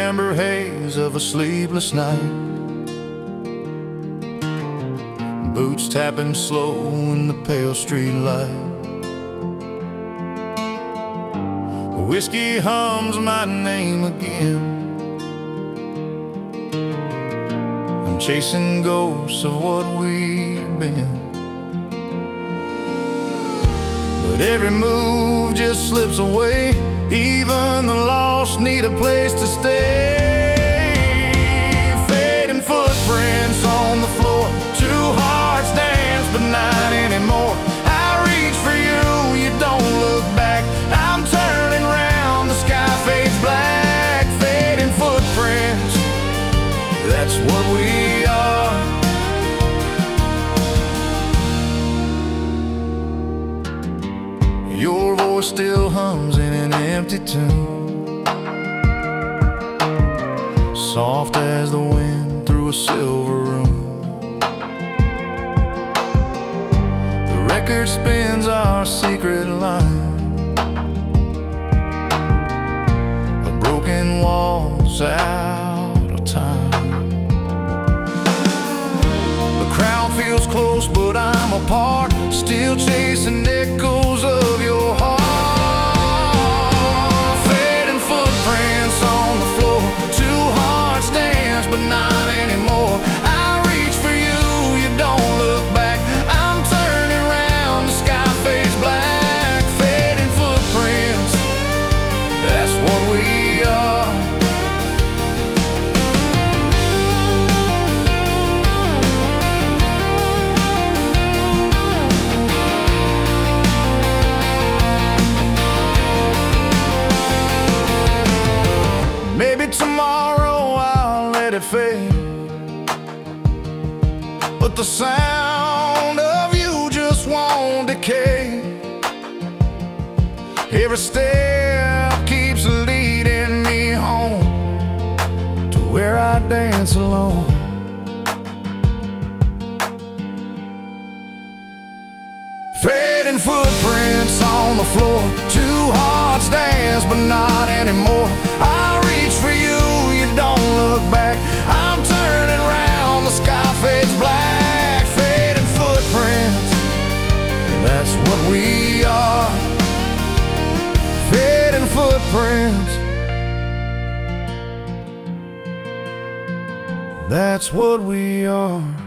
amber haze of a sleepless night. Boots tapping slow in the pale street light. Whiskey hums my name again. I'm chasing ghosts of what we've been. But every move just slips away. Even the lost need a place to stay. Fading footprints on the floor. Two hearts dance but not anymore. I reach for you, you don't look back. I'm turning round, the sky fades black. Fading footprints, that's what we are. Your voice still hums in an empty tune, soft as the wind through a silver room. The record spins our secret line. A broken wall's out of time. The crowd feels close but I'm apart, still chasing echoes of your heart. Fading footprints on the floor. Two hearts dance but not anymore. I reach for you, you don't look back. I'm turning round, the sky fades black. Fading footprints, that's what we are. Maybe tomorrow I'll let it fade, but the sound of you just won't decay. Every step keeps leading me home to where I dance alone. Fading footprints on the floor. Two hearts dance but not anymore. I reach for you, you don't look back. I'm turning round, the sky fades black. Fading footprints, that's what we are. Fading footprints, that's what we are.